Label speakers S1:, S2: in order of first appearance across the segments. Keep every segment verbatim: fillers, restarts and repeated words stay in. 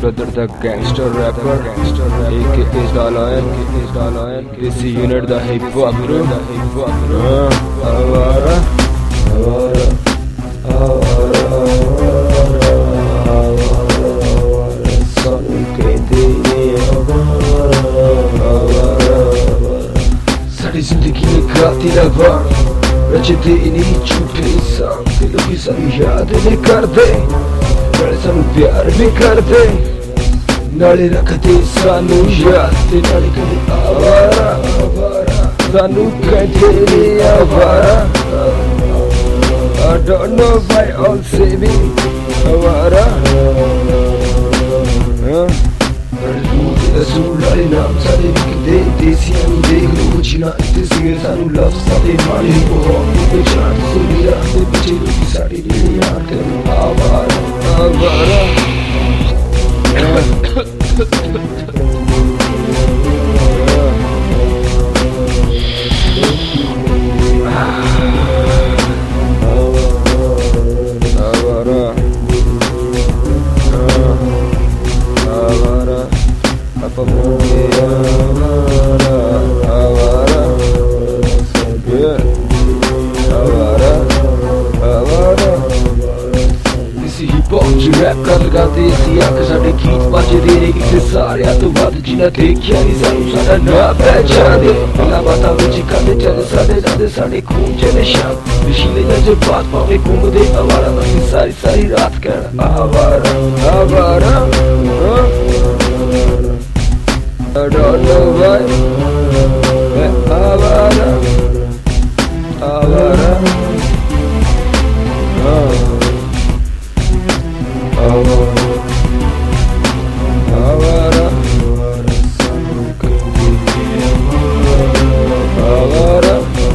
S1: brother the gangster rapper, gangster rapper, A K is the lion, A K is the lion. This unit the hip hop bro, the hip hop bro. Avara, avara, avara, avara, sanu कहते avara, avara. सारी जिंदगी में गाती रवा, रचते इन्हीं झूठे इंसान दिलों की सारी यादें कर दे, नाले सानू प्यार भी कर दे, नाले रखते सानू याद ते नाले कदे आवारा, आवारा सानू कहते ने आवारा. I don't know why all say me आवारा. Azul alle naam sade vikde desiyan dekh lo jina itte singer sanu love sade mane ho itte chat suniya te piche ki sade ni yaar kar avara avara apa boleh avara avara avara avara. Isi hip hop च rap कर लगाते सी आंख साडे गीत बजदे ने इत्थे सारियां तो वध जिन्ना देखिया नहीं सानू साडा ना पहचाने गल्लां बातां विच कदे चले साडे दादे साडे खून च नशा नशीले जज्बात पावे घूमदे आवारा बस सारी सारी रात कहना आवारा आवारा. I don't know why avara avara avara avara.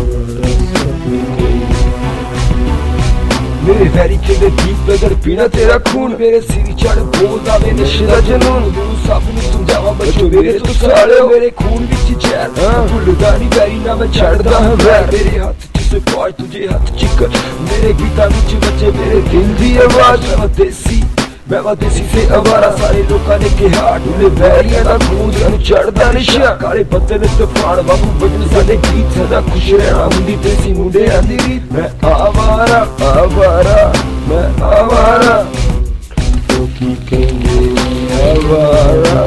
S1: मेरे वैरी के दीप बदर पीना तेरा खून मेरे सिर चढ़ बोलदा वे नशे दा जनून सब नूं समझावा बच्चो मेरे तो साले मेरे खून विच जहर भुलदा नहीं वैरी ना मैं छड़दा हां वैर मेरे हाथ च सिपाही तुझे हाथ चिक मेरे गीतां विच बचे मेरे दिल दी आवाज मैं देसी मैं देसी से आवारा सारे लोकां ने कहा ढूले वैरियां दा खून सानू चढ़दा नशा काले पत्ते ने तूफान वांगू बजन साडे गीत सदा खुश रहना हुंदी देसी मुंडियां दी रीत मैं आवारा आवारा मैं आवारा लोकी कहेंगे आवारा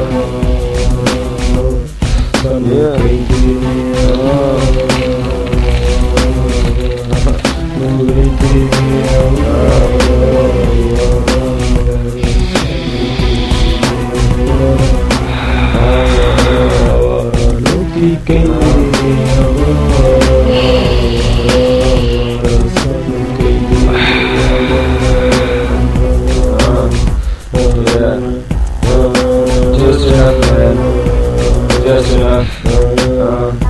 S1: सानू कहेंगे Just enough, man. Just enough. Uh.